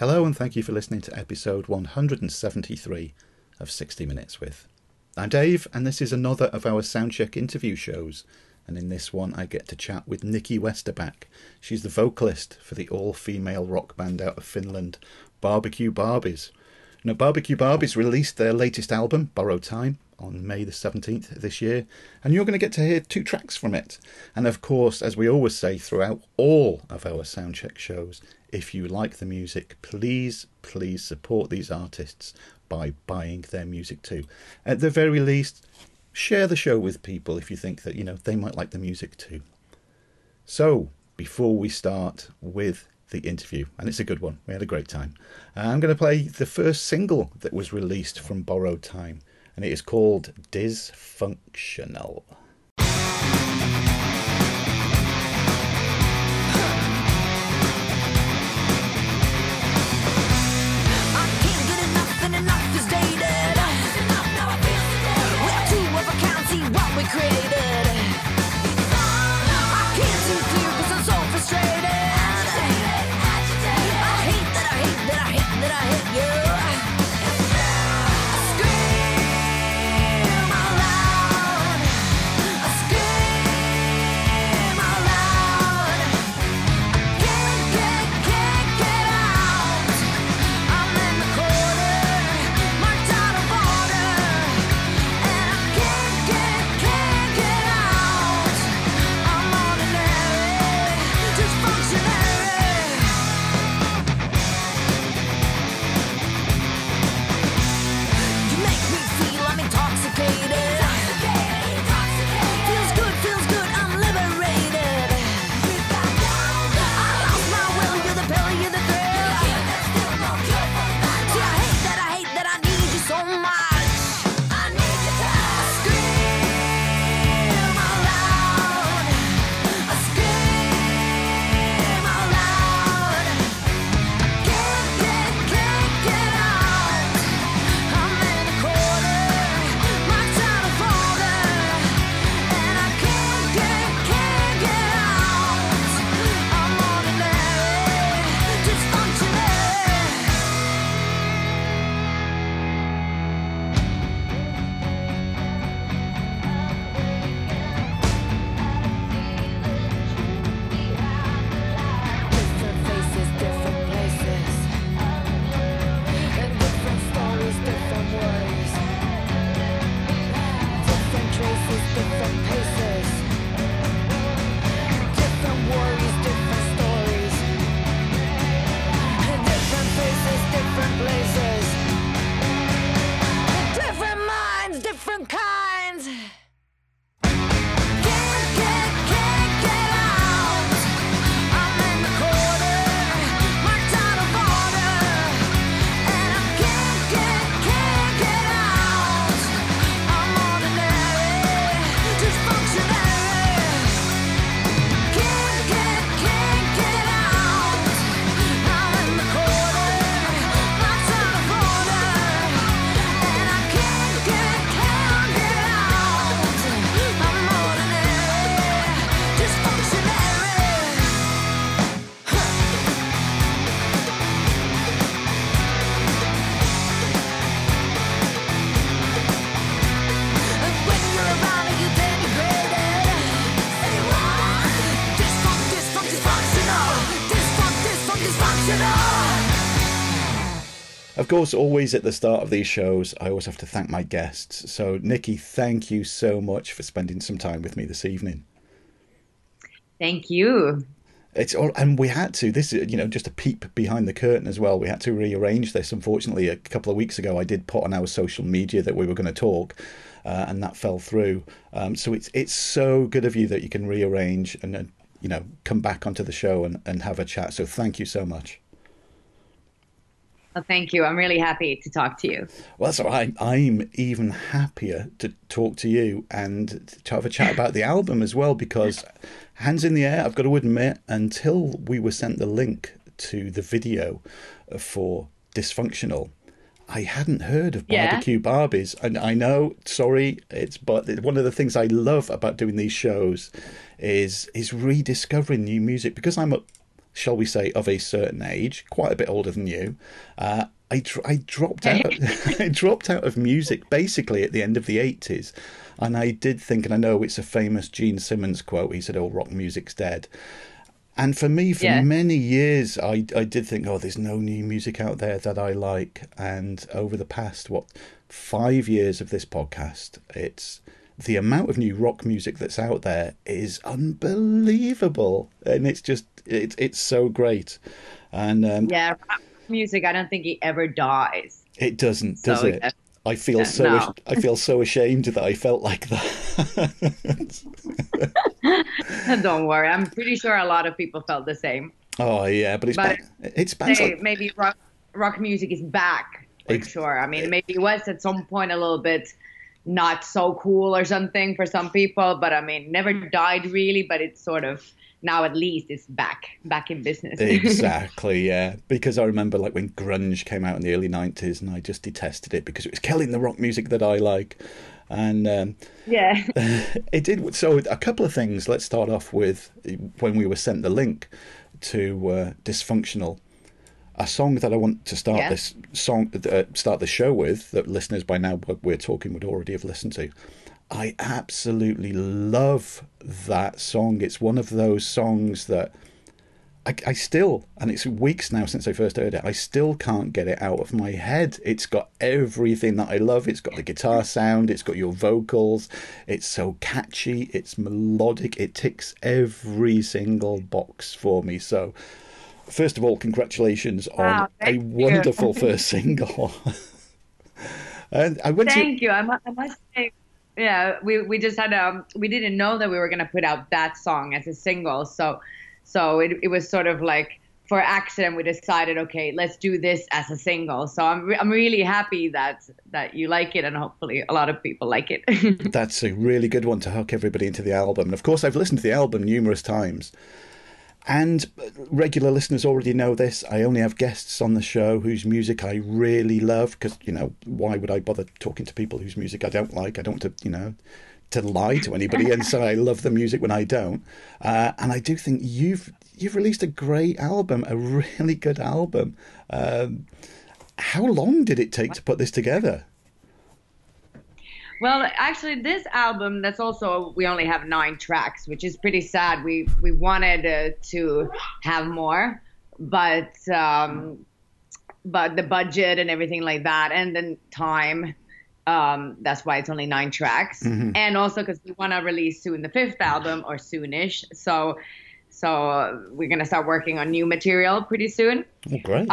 Hello and thank you for listening to episode 173 of 60 Minutes With. I'm Dave and this is another of our Soundcheck interview shows, and in this one I get to chat with Nikki Westerback. She's the vocalist for the all-female rock band out of Finland, Barbecue Barbies. Now, Barbecue Barbies released their latest album, Borrowed Time, on May the 17th this year, and you're going to get to hear 2 tracks from it. And of course, as we always say throughout all of our Soundcheck shows, if you like the music, please support these artists by buying their music too. At the very least, share the show with people if you think that, they might like the music too. So, before we start with the interview, and it's a good one, we had a great time, I'm going to play the first single that was released from Borrowed Time, and it is called Dysfunctional. We created. I can't see clear 'cause I'm so frustrated. I hate that I hate that I hate that I hate you. I scream out loud. I scream out loud. Can't get out. I'm in the corner, marked out of order, and I can't get out. I'm ordinary, dysfunctionary. You make me feel I'm intoxicated. Feels good, I'm liberated. I lost my will, you're the pill, you're the thrill. See, I hate that I need you so much. I need you to scream out loud. I scream out loud. Can't get out. I'm in a corner, marked out of order, and I can't get out. I'm ordinary, dysfunctionary. Different faces, different places, and different stories, different worries. Different traces, different paces, different worries, different stories, and different faces, different places, and different minds, different kinds. Can't get out. I'm in the corner, marked out of order, and I can't get out. I'm ordinary, dysfunctionary. Can't get out. I'm in the corner, marked out of order, and I can't get out. I'm ordinary, dysfunctionary. When you're around me, you denigrated. Dysfunctional. Of course, always at the start of these shows, I always have to thank my guests. So, Nikki, thank you so much for spending some time with me this evening. Thank you. It's all, and we had to. This is, just a peep behind the curtain as well. We had to rearrange this. Unfortunately, a couple of weeks ago, I did put on our social media that we were going to talk, and that fell through. So it's so good of you that you can rearrange and come back onto the show and have a chat. So thank you so much. Well, thank you. I'm really happy to talk to you. Well, so I'm even happier to talk to you and to have a chat about the album as well, because hands in the air, I've got to admit, until we were sent the link to the video for Dysfunctional, I hadn't heard of Barbecue Barbies. And I know, sorry, but one of the things I love about doing these shows is rediscovering new music, because I'm shall we say, of a certain age, quite a bit older than you, I dropped out. I dropped out of music basically at the end of the 80s, and I did think, and I know it's a famous Gene Simmons quote. He said, "Oh, rock music's dead." And for me, for many years, I did think, oh, there's no new music out there that I like. And over the past, 5 years of this podcast, it's the amount of new rock music that's out there is unbelievable. And it's just, it's so great. And rock music, I don't think it ever dies. It doesn't, does it? Yeah. I feel I feel so ashamed that I felt like that. Don't worry, I'm pretty sure a lot of people felt the same. Oh yeah, but it's back. Maybe rock music is back for sure. I mean, maybe it was at some point a little bit not so cool or something for some people, but I mean, never died really. But it's sort of now at least it's back in business. Exactly, yeah. Because I remember like when grunge came out in the early 90s, and I just detested it because it was killing the rock music that I like. And it did. So a couple of things. Let's start off with when we were sent the link to Dysfunctional, a song that I want to start start the show with, that listeners by now we're talking would already have listened to. I absolutely love that song. It's one of those songs that I still, and it's weeks now since I first heard it, I still can't get it out of my head. It's got everything that I love. It's got the guitar sound. It's got your vocals. It's so catchy. It's melodic. It ticks every single box for me. So, first of all, congratulations on a wonderful first single. And I went Thank you. I must say, yeah, we just had we didn't know that we were going to put out that song as a single. So it was sort of like, for accident, we decided, okay, let's do this as a single. So I'm really happy that you like it, and hopefully a lot of people like it. That's a really good one to hook everybody into the album. And of course, I've listened to the album numerous times. And regular listeners already know this. I only have guests on the show whose music I really love, because, you know, why would I bother talking to people whose music I don't like? I don't want to, you know, to lie to anybody and say I love the music when I don't. And I do think you've released a great album, a really good album. How long did it take to put this together? Well, actually, this album, that's also, we only have 9 tracks, which is pretty sad. We wanted to have more, but the budget and everything like that, and then time, that's why it's only 9 tracks. Mm-hmm. And also because we want to release soon the 5th album, or soonish. So we're going to start working on new material pretty soon. Oh, great.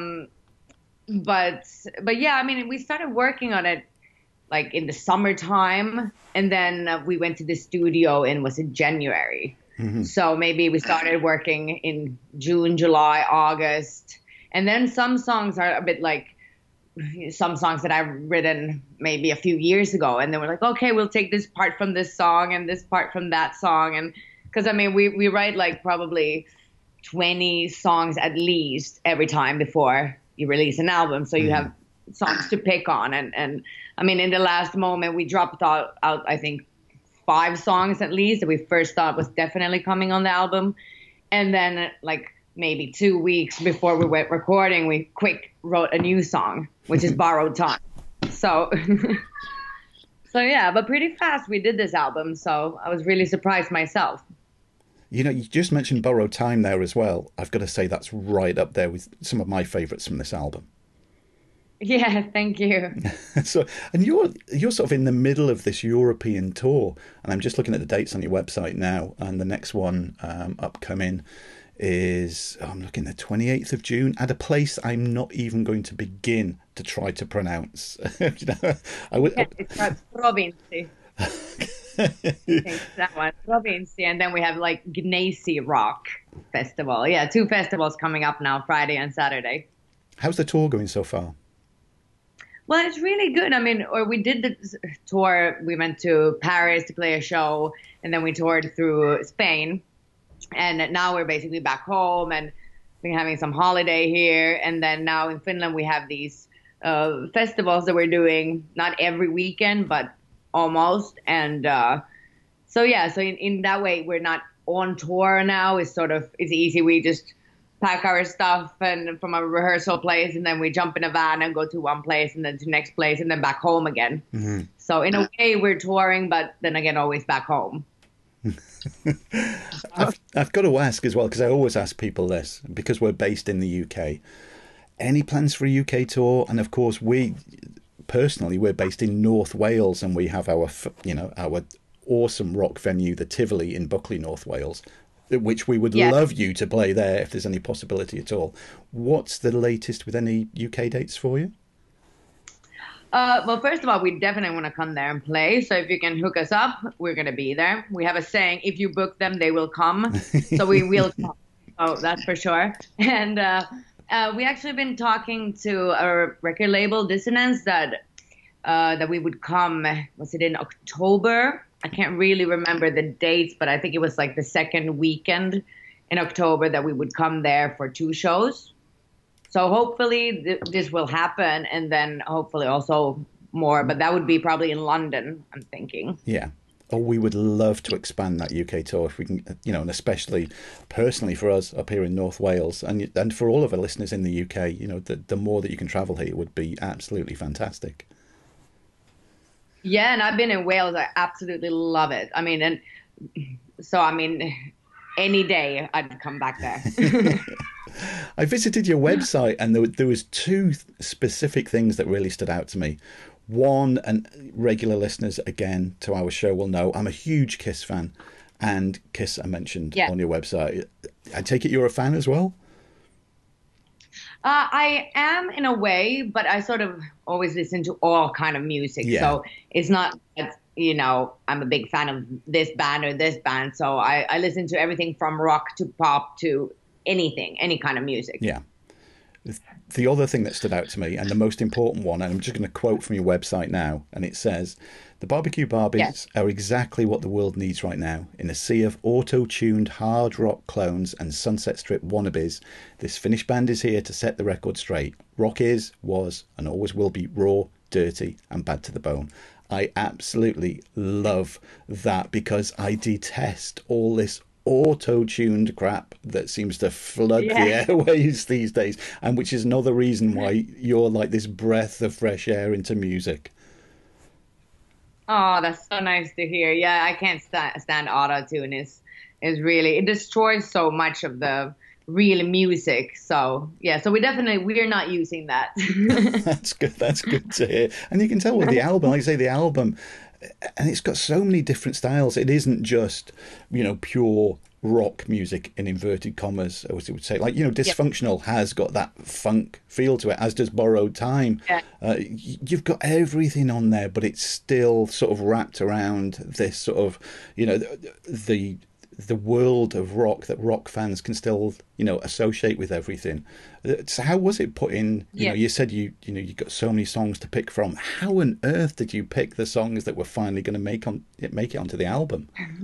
But yeah, I mean, we started working on it like in the summertime, and then we went to the studio was in January. Mm-hmm. So maybe we started working in June, July, August. And then some songs are a bit like some songs that I've written maybe a few years ago. And then we're like, okay, we'll take this part from this song and this part from that song. And because, I mean, we write like probably 20 songs at least every time before you release an album. So you have songs to pick on. And I mean, in the last moment, we dropped out, I think, 5 songs at least that we first thought was definitely coming on the album. And then like maybe 2 weeks before we went recording, we wrote a new song, which is Borrowed Time. So, so yeah, but pretty fast we did this album. So I was really surprised myself. You know, you just mentioned Borrowed Time there as well. I've got to say that's right up there with some of my favourites from this album. Yeah, thank you. So, and you're sort of in the middle of this European tour, and I'm just looking at the dates on your website now, and the next one upcoming is, I'm looking at the 28th of June at a place I'm not even going to begin to try to pronounce. It's called Provinci. That one, Provinci, and then we have like Gneiss Rock Festival. Yeah, 2 festivals coming up now, Friday and Saturday. How's the tour going so far? Well, it's really good. I mean, we did the tour. We went to Paris to play a show, and then we toured through Spain. And now we're basically back home, and we're having some holiday here. And then now in Finland, we have these festivals that we're doing, not every weekend, but almost. And so, yeah, so in that way, we're not on tour now. It's easy. We just pack our stuff and from a rehearsal place, and then we jump in a van and go to one place and then to the next place and then back home again. So in a way we're touring, but then again always back home. I've got to ask as well, because I always ask people this, because we're based in the UK. Any plans for a UK tour? And of course, we're based in North Wales, and we have our awesome rock venue, the Tivoli in Buckley, North Wales, which we would love you to play there if there's any possibility at all. What's the latest with any UK dates for you? Well, first of all, we definitely want to come there and play. So if you can hook us up, we're going to be there. We have a saying, if you book them, they will come. So we will come. Oh, that's for sure. And we actually been talking to our record label, Dissonance, that we would come, was it in October? I can't really remember the dates, but I think it was like the second weekend in October that we would come there for 2 shows. So hopefully this will happen, and then hopefully also more, but that would be probably in London, I'm thinking. Yeah. Oh, we would love to expand that UK tour if we can, and especially personally for us up here in North Wales, and for all of our listeners in the UK, the more that you can travel here would be absolutely fantastic. Yeah, and I've been in Wales. I absolutely love it. I mean, any day I'd come back there. I visited your website, and there was 2 specific things that really stood out to me. One, and regular listeners again to our show will know, I'm a huge Kiss fan, and Kiss I mentioned on your website. I take it you're a fan as well? I am in a way, but I sort of always listen to all kind of music. Yeah. So it's not that, I'm a big fan of this band or this band. So I listen to everything from rock to pop to anything, any kind of music. Yeah. The other thing that stood out to me, and the most important one, and I'm just going to quote from your website now, and it says, "The Barbecue Barbies are exactly what the world needs right now. In a sea of auto-tuned hard rock clones and Sunset Strip wannabes, this Finnish band is here to set the record straight. Rock is, was, and always will be raw, dirty, and bad to the bone." I absolutely love that, because I detest all this auto-tuned crap that seems to flood the airwaves these days, and which is another reason why you're like this breath of fresh air into music. Oh, that's so nice to hear. Yeah, I can't stand auto-tune. Is really, it destroys so much of the real music. So yeah, so we're not using that. That's good. That's good to hear. And you can tell with the album, like I say, the album, and it's got so many different styles. It isn't just, pure rock music in inverted commas, as it would say. Like, Dysfunctional has got that funk feel to it, as does Borrowed Time. Yeah. You've got everything on there, but it's still sort of wrapped around this sort of, the world of rock that rock fans can still, associate with everything. So how was it put in? You said you got so many songs to pick from. How on earth did you pick the songs that were finally going to make it onto the album?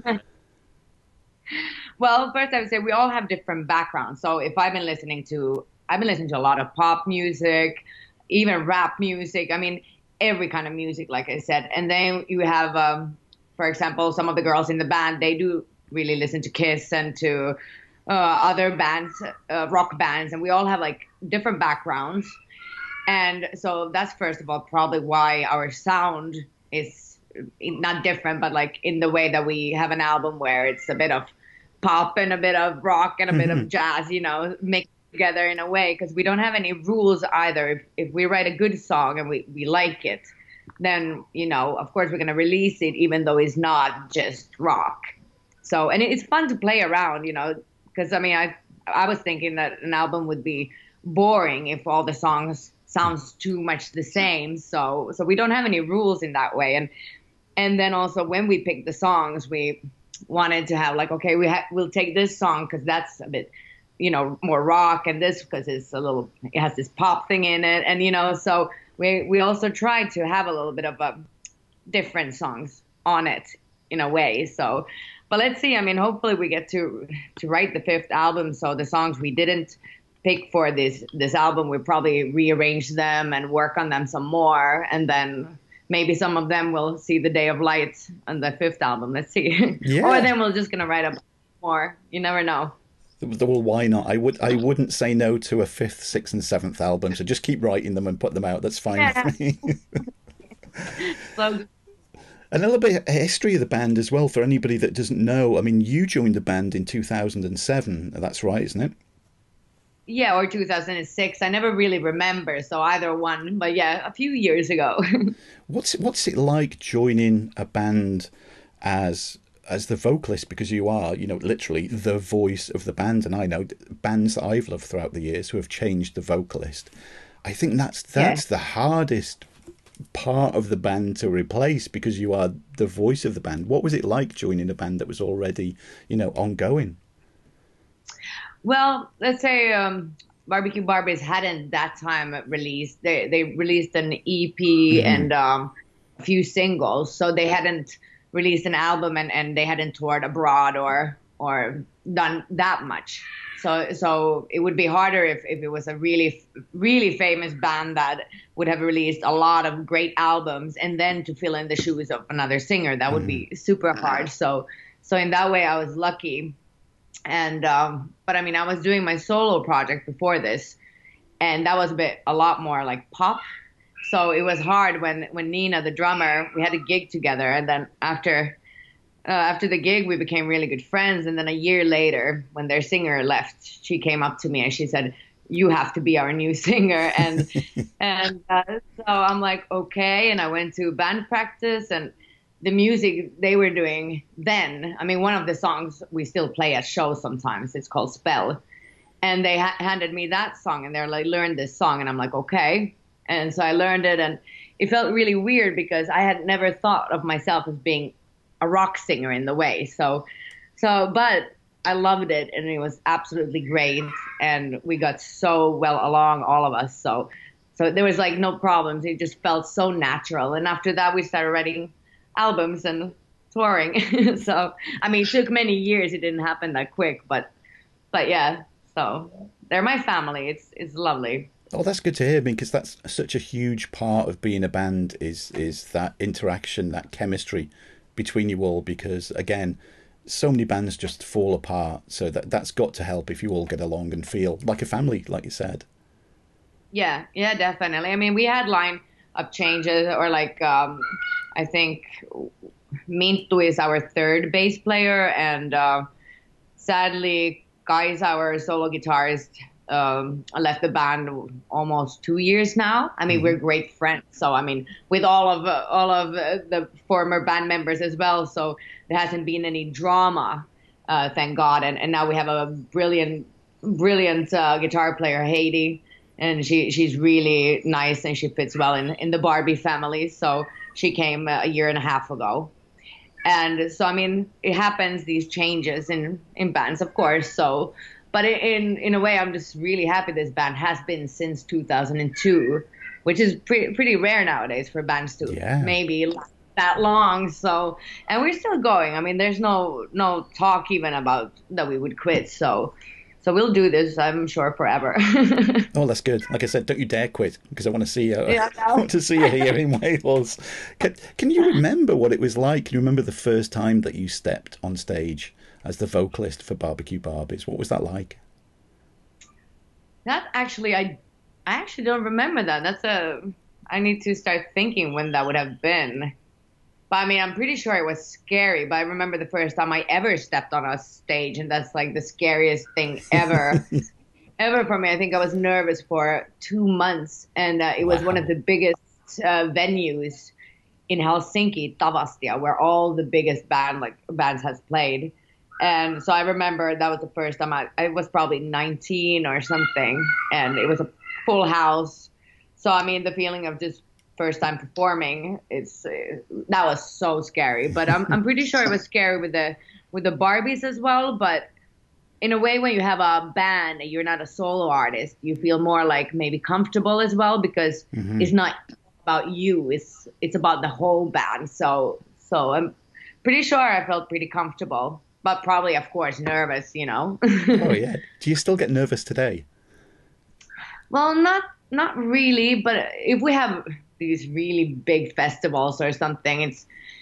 Well, first I would say we all have different backgrounds. So if I've been listening to a lot of pop music, even rap music. I mean, every kind of music, like I said. And then you have, for example, some of the girls in the band, they do really listen to Kiss and to other bands, rock bands, and we all have like different backgrounds. And so that's first of all probably why our sound is not different, but like in the way that we have an album where it's a bit of pop and a bit of rock and a bit of jazz, mixed together in a way, because we don't have any rules either. If we write a good song and we like it, then, of course we're going to release it, even though it's not just rock. So, and it's fun to play around, because I was thinking that an album would be boring if all the songs sounds too much the same. So we don't have any rules in that way. And then also when we picked the songs, we wanted to have like, okay, we'll take this song because that's a bit, more rock, and this because it has this pop thing in it. And, so we also tried to have a little bit of different songs on it in a way. So, but let's see. Hopefully we get to write the 5th album. So the songs we didn't pick for this album, we probably rearrange them and work on them some more. And then maybe some of them will see the day of light on the 5th album. Let's see. Yeah. Or then we're just going to write up more. You never know. Well, why not? I wouldn't say no to a fifth, sixth, and seventh album. So just keep writing them and put them out. That's fine Yeah. with me. So And a little bit of history of the band as well for anybody that doesn't know. I mean, you joined the band in 2007. That's right, isn't it? yeah, or 2006. I never really remember, so either one. But yeah, a few years ago. What's it like joining a band as the vocalist, because you are, literally the voice of the band, and I know bands that I've loved throughout the years who have changed the vocalist. I think that's Yeah. the hardest part of the band to replace, because you are the voice of the band. What was it like joining a band that was already, ongoing? Well, let's say Barbecue Barbies hadn't that time released. They released an EP Hmm. and a few singles, so they hadn't released an album and they hadn't toured abroad or done that much. So it would be harder if it was a really famous band that would have released a lot of great albums and then to fill in the shoes of another singer. That would be super hard. So in that way, I was lucky. And but I mean, I was doing my solo project before this, and that was a lot more like pop. So it was hard when Nina, the drummer, we had a gig together, and then after the gig, we became really good friends. And then a year later, when their singer left, she came up to me and she said, "You have to be our new singer." And so I'm like, okay. And I went to band practice, and the music they were doing then. I mean, one of the songs we still play at shows sometimes. It's called Spell, and they handed me that song, and they're like, "Learn this song," and I'm like, okay. And so I learned it, and it felt really weird because I had never thought of myself as being a rock singer in the way. But I loved it, and it was absolutely great, and we got so well along, all of us. So there was like no problems. It just felt so natural. And after that, we started writing albums and touring. So I mean, it took many years. It didn't happen that quick, but yeah. So they're my family. It's lovely. Oh, that's good to hear, because that's such a huge part of being a band is that interaction, that chemistry between you all. Because again, so many bands just fall apart. So that's got to help if you all get along and feel like a family, like you said. Yeah, yeah, definitely. I mean, we had line up changes, or like I think Mintu is our third bass player, and sadly, Guy is our solo guitarist. Left the band almost 2 years now. I mean, we're great friends. So I mean, with all of the former band members as well. So there hasn't been any drama, thank God. And now we have a brilliant guitar player, Heidi, and she's really nice and she fits well in the Barbie family. So she came a year and a half ago. And so, I mean, it happens, these changes in bands, of course. So, but in a way, I'm just really happy this band has been since 2002, which is pretty rare nowadays for bands to Yeah. maybe last that long. So, and we're still going. I mean, there's no talk even about that we would quit. So we'll do this, I'm sure, forever. Oh, that's good. Like I said, don't you dare quit, because I want to see you. Yeah, I no. want to see you here in Wales. Can you remember what it was like? Can you remember the first time that you stepped on stage as the vocalist for Barbecue Barbies? What was that like? That actually, I actually don't remember that. I need to start thinking when that would have been. But I mean, I'm pretty sure it was scary. But I remember the first time I ever stepped on a stage, and that's like the scariest thing ever, ever for me. I think I was nervous for 2 months, and it was one of Wow. the biggest venues in Helsinki, Tavastia, where all the biggest bands has played. And so I remember that was the first time I was probably 19 or something, and it was a full house. So I mean, the feeling of just first time performing, it's that was so scary. But I'm pretty sure it was scary with the Barbies as well. But in a way, when you have a band and you're not a solo artist, you feel more like maybe comfortable as well, because it's not about you. It's about the whole band. So I'm pretty sure I felt pretty comfortable, but probably, of course, nervous. Oh, yeah. Do you still get nervous today? Well, not really, but if we have these really big festivals or something,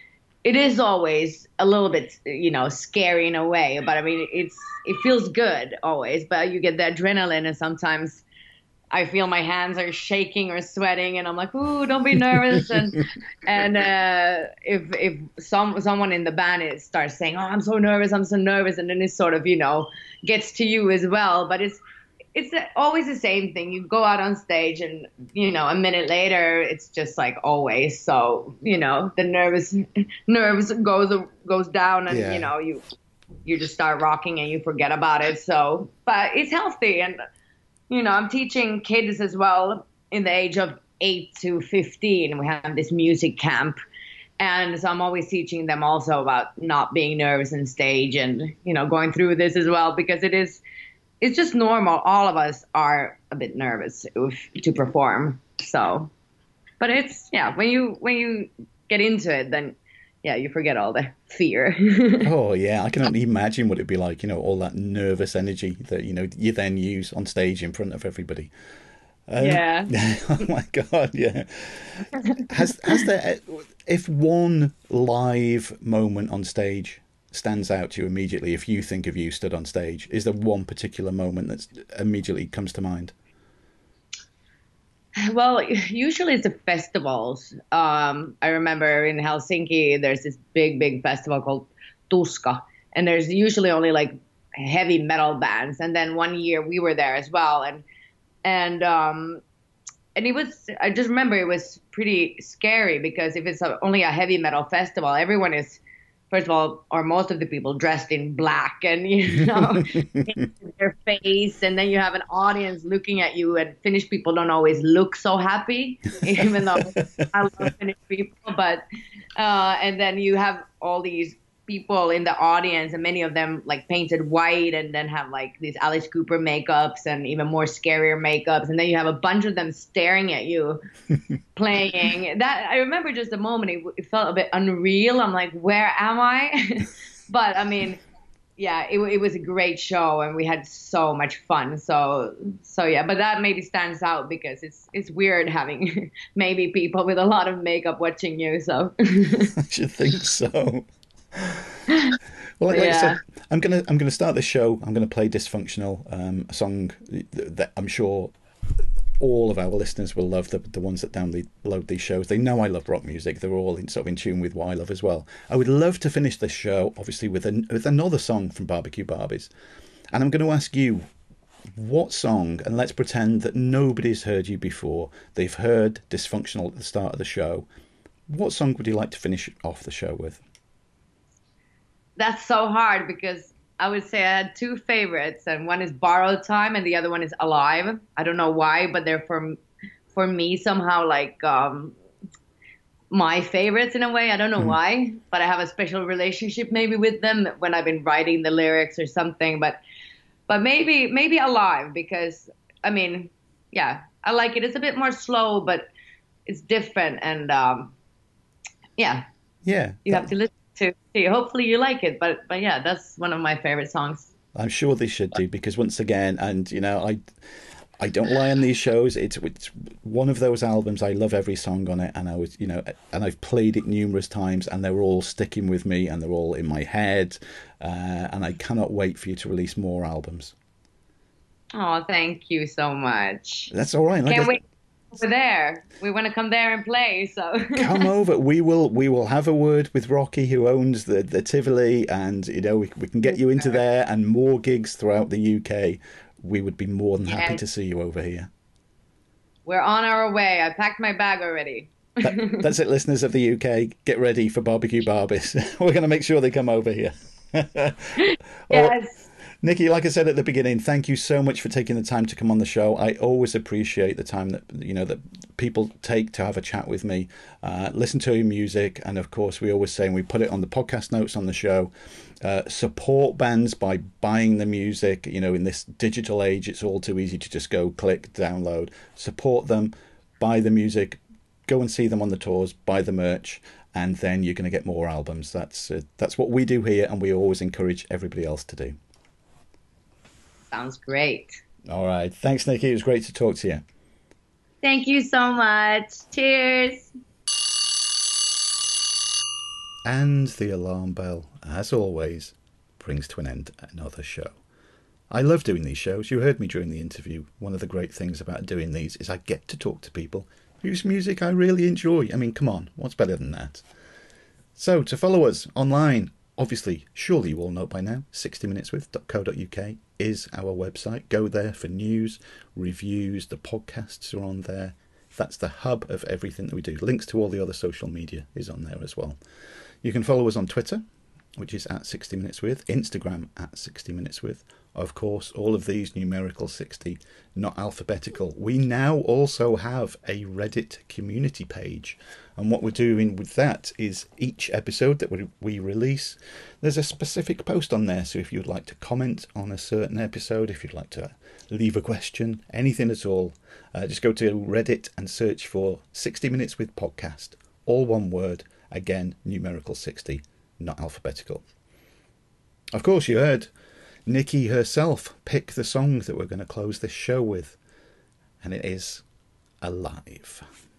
it is always a little bit, scary in a way, but I mean, it feels good always, but you get the adrenaline and sometimes I feel my hands are shaking or sweating and I'm like, ooh, don't be nervous. And if someone in the band starts saying, oh, I'm so nervous, and then it sort of, gets to you as well. But it's always the same thing. You go out on stage and, a minute later, it's just like always. So, the nerves goes down and, Yeah. you just start rocking and you forget about it. So, but it's healthy. And, I'm teaching kids as well in the age of 8 to 15. We have this music camp. And so I'm always teaching them also about not being nervous on stage and, going through this as well, because it's just normal. All of us are a bit nervous to perform. So, but it's, when you get into it, then you forget all the fear. Oh yeah, I can only imagine what it'd be like, all that nervous energy that, you then use on stage in front of everybody. Yeah. Oh my God, yeah. Has there, if one live moment on stage stands out to you immediately, if you think of you stood on stage, is there one particular moment that immediately comes to mind? Well, usually it's the festivals. I remember in Helsinki, there's this big festival called Tuska, and there's usually only like heavy metal bands. And then one year we were there as well, and it was. I just remember it was pretty scary because if it's only a heavy metal festival, everyone is, first of all, or most of the people dressed in black and, their face. And then you have an audience looking at you, and Finnish people don't always look so happy, even though I love Finnish people. But, and then you have all these people in the audience, and many of them like painted white and then have like these Alice Cooper makeups and even more scarier makeups. And then you have a bunch of them staring at you playing. That I remember just a moment, it felt a bit unreal. I'm like, where am I? But I mean, it was a great show and we had so much fun. So yeah, but that maybe stands out because it's weird having maybe people with a lot of makeup watching you. So I should think so. Well, like I said, yeah. I'm gonna start this show. I'm gonna play "Dysfunctional," a song that I'm sure all of our listeners will love. The ones that download these shows, they know I love rock music. They're all in tune with what I love as well. I would love to finish this show, obviously, with another song from Barbecue Barbies, and I'm going to ask you what song. And let's pretend that nobody's heard you before. They've heard "Dysfunctional" at the start of the show. What song would you like to finish off the show with? That's so hard because I would say I had two favorites, and one is Borrowed Time, and the other one is Alive. I don't know why, but they're for me somehow like my favorites in a way. I don't know why, but I have a special relationship maybe with them when I've been writing the lyrics or something. But maybe Alive because I mean, I like it. It's a bit more slow, but it's different, and Yeah, you have to listen to see. Hopefully you like it, but yeah, that's one of my favorite songs. I'm sure they should do because once again, and I don't lie on these shows. It's one of those albums. I love every song on it, and and I've played it numerous times, and they're all sticking with me, and they're all in my head, and I cannot wait for you to release more albums. Oh, thank you so much. That's all right. Can't wait over there. We want to come there and play, so Come over. We will have a word with Rocky, who owns the Tivoli, and we can get you into there and more gigs throughout the UK. We would be more than happy to see you over here. We're on our way. I packed my bag already. That's it, listeners of the UK. Get ready for Barbecue Barbies. We're going to make sure they come over here. Yes. Nikki, like I said at the beginning, thank you so much for taking the time to come on the show. I always appreciate the time that people take to have a chat with me, listen to your music, and of course we always say, and we put it on the podcast notes on the show, support bands by buying the music. In this digital age, it's all too easy to just go click, download. Support them, buy the music, go and see them on the tours, buy the merch, and then you're going to get more albums. That's what we do here, and we always encourage everybody else to do. Sounds great. All right. Thanks, Nikki. It was great to talk to you. Thank you so much. Cheers. And the alarm bell, as always, brings to an end another show. I love doing these shows. You heard me during the interview. One of the great things about doing these is I get to talk to people whose music I really enjoy. I mean, come on, what's better than that? So, to follow us online, obviously, surely you all know by now, 60minuteswith.co.uk is our website. Go there for news, reviews, the podcasts are on there. That's the hub of everything that we do. Links to all the other social media is on there as well. You can follow us on Twitter, which is at 60minuteswith, Instagram at 60minuteswith. Of course, all of these numerical 60, not alphabetical. We now also have a Reddit community page. And what we're doing with that is each episode that we release, there's a specific post on there. So if you'd like to comment on a certain episode, if you'd like to leave a question, anything at all, just go to Reddit and search for 60 Minutes with Podcast. All one word, again, numerical 60, not alphabetical. Of course, you heard Nikki herself pick the song that we're going to close this show with, and it is Alive.